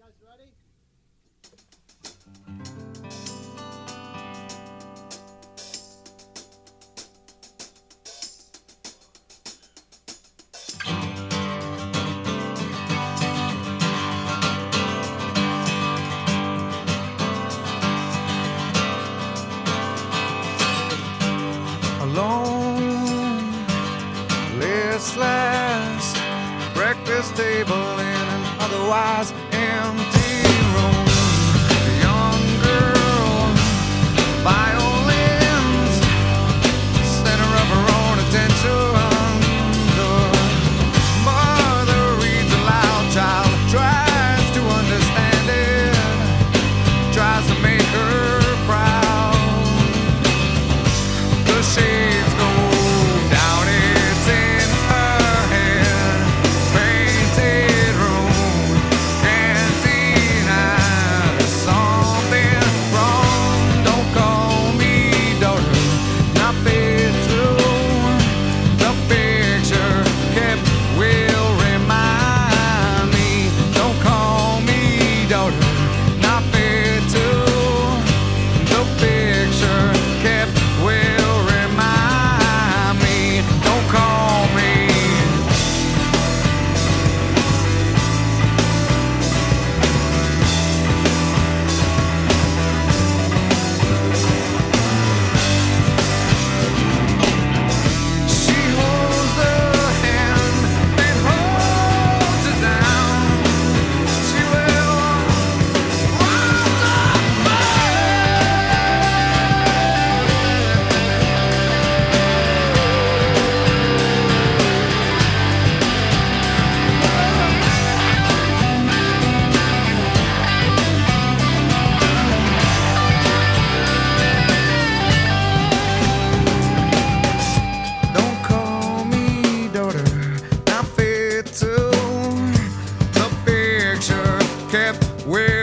Alone, listless, breakfast table in an otherwise empty room. A young girl, violins, center of her own attention. The mother reads aloud, child tries to understand it, tries to make her proud. The shades go down, it's in her head. Painted room, can't deny there's something wrong. Don't call me daughter, not fit to. The picture kept will remind me. Don't call me daughter, not fit to. The picture kept will remind me. Don't call me. She holds the hand that holds her down. She will rise up. Don't call me daughter, not fit to. The picture kept where